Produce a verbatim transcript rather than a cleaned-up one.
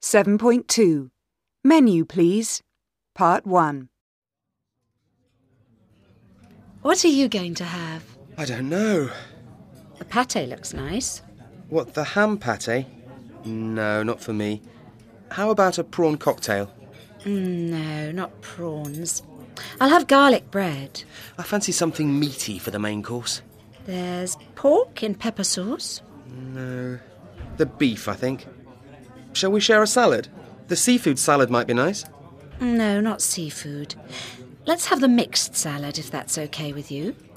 seven point two. Menu, please. Part one. What are you going to have? I don't know. The pâté looks nice. What, the ham pâté? No, not for me. How about a prawn cocktail? Mm, no, not prawns. I'll have garlic bread. I fancy something meaty for the main course. There's pork in pepper sauce. No. The beef, I think. Shall we share a salad? The seafood salad might be nice. No, not seafood. Let's have the mixed salad, if that's okay with you.